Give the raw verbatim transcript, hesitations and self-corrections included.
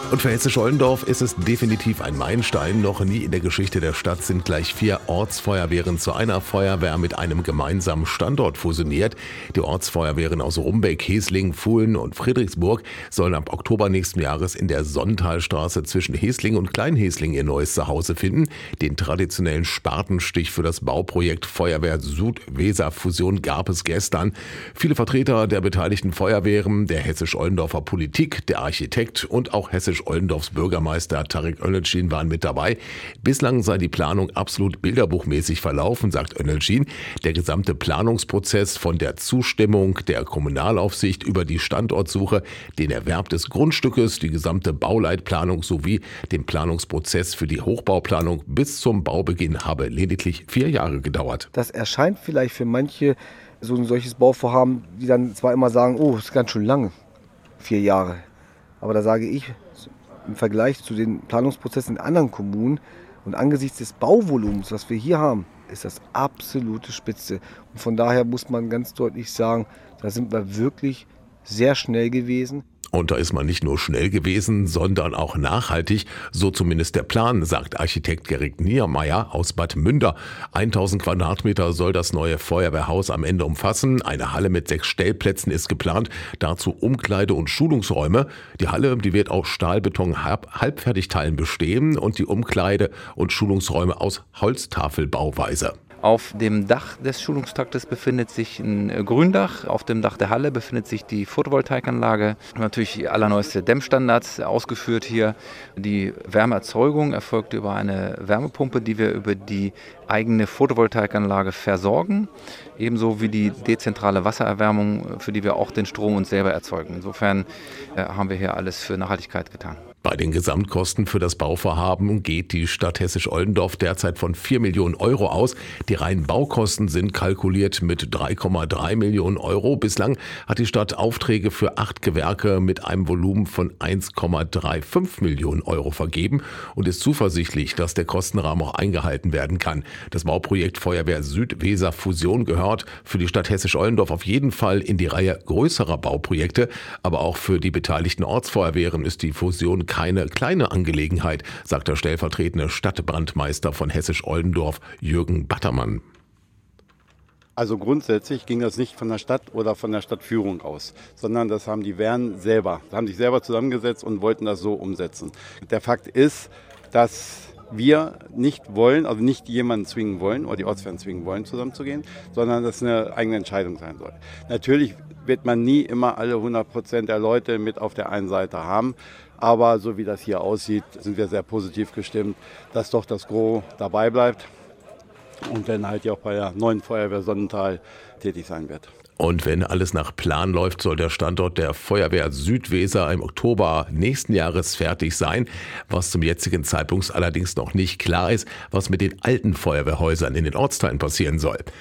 Und für Hessisch-Oldendorf ist es definitiv ein Meilenstein. Noch nie in der Geschichte der Stadt sind gleich vier Ortsfeuerwehren zu einer Feuerwehr mit einem gemeinsamen Standort fusioniert. Die Ortsfeuerwehren aus Rumbeck, Hesling, Fuhlen und Friedrichsburg sollen ab Oktober nächsten Jahres in der Sonnentalstraße zwischen Hesling und Kleinhesling ihr neues Zuhause finden. Den traditionellen Spatenstich für das Bauprojekt Feuerwehr Süd-Weser-Fusion gab es gestern. Viele Vertreter der beteiligten Feuerwehren, der Hessisch-Oldendorfer Politik, der Architekt und auch Hessisch-Oldendorfs Bürgermeister Tarek Önelcin waren mit dabei. Bislang sei die Planung absolut bilderbuchmäßig verlaufen, sagt Önelcin. Der gesamte Planungsprozess von der Zustimmung der Kommunalaufsicht über die Standortsuche, den Erwerb des Grundstückes, die gesamte Bauleitplanung sowie den Planungsprozess für die Hochbauplanung bis zum Baubeginn habe lediglich vier Jahre gedauert. Das erscheint vielleicht für manche so ein solches Bauvorhaben, die dann zwar immer sagen, oh, das ist ganz schön lang, vier Jahre. Aber da sage ich, im Vergleich zu den Planungsprozessen in anderen Kommunen und angesichts des Bauvolumens, was wir hier haben, ist das absolute Spitze. Und von daher muss man ganz deutlich sagen, da sind wir wirklich sehr schnell gewesen. Und da ist man nicht nur schnell gewesen, sondern auch nachhaltig, so zumindest der Plan, sagt Architekt Gerrit Niermeyer aus Bad Münder. tausend Quadratmeter soll das neue Feuerwehrhaus am Ende umfassen. Eine Halle mit sechs Stellplätzen ist geplant, dazu Umkleide- und Schulungsräume. Die Halle, die wird aus Stahlbeton-Halbfertigteilen bestehen und die Umkleide- und Schulungsräume aus Holztafelbauweise. Auf dem Dach des Schulungstraktes befindet sich ein Gründach. Auf dem Dach der Halle befindet sich die Photovoltaikanlage. Natürlich allerneueste Dämmstandards ausgeführt hier. Die Wärmeerzeugung erfolgt über eine Wärmepumpe, die wir über die eigene Photovoltaikanlage versorgen. Ebenso wie die dezentrale Wassererwärmung, für die wir auch den Strom uns selber erzeugen. Insofern äh, haben wir hier alles für Nachhaltigkeit getan. Bei den Gesamtkosten für das Bauvorhaben geht die Stadt Hessisch-Oldendorf derzeit von vier Millionen Euro aus. Die reinen Baukosten sind kalkuliert mit drei Komma drei Millionen Euro. Bislang hat die Stadt Aufträge für acht Gewerke mit einem Volumen von eins Komma fünfunddreißig Millionen Euro vergeben und ist zuversichtlich, dass der Kostenrahmen auch eingehalten werden kann. Das Bauprojekt Feuerwehr Süd-Weser-Fusion gehört für die Stadt Hessisch-Oldendorf auf jeden Fall in die Reihe größerer Bauprojekte. Aber auch für die beteiligten Ortsfeuerwehren ist die Fusion keine kleine Angelegenheit, sagt der stellvertretende Stadtbrandmeister von Hessisch-Oldendorf, Jürgen Battermann. Also grundsätzlich ging das nicht von der Stadt oder von der Stadtführung aus, sondern das haben die Wehren selber, haben sich selber zusammengesetzt und wollten das so umsetzen. Der Fakt ist, dass wir nicht wollen, also nicht jemanden zwingen wollen oder die Ortsvereine zwingen wollen, zusammenzugehen, sondern dass es eine eigene Entscheidung sein soll. Natürlich wird man nie immer alle hundert Prozent der Leute mit auf der einen Seite haben, aber so wie das hier aussieht, sind wir sehr positiv gestimmt, dass doch das Gros dabei bleibt und dann halt ja auch bei der neuen Feuerwehr Sonnental tätig sein wird. Und wenn alles nach Plan läuft, soll der Standort der Feuerwehr Süd-Weser im Oktober nächsten Jahres fertig sein. Was zum jetzigen Zeitpunkt allerdings noch nicht klar ist, was mit den alten Feuerwehrhäusern in den Ortsteilen passieren soll.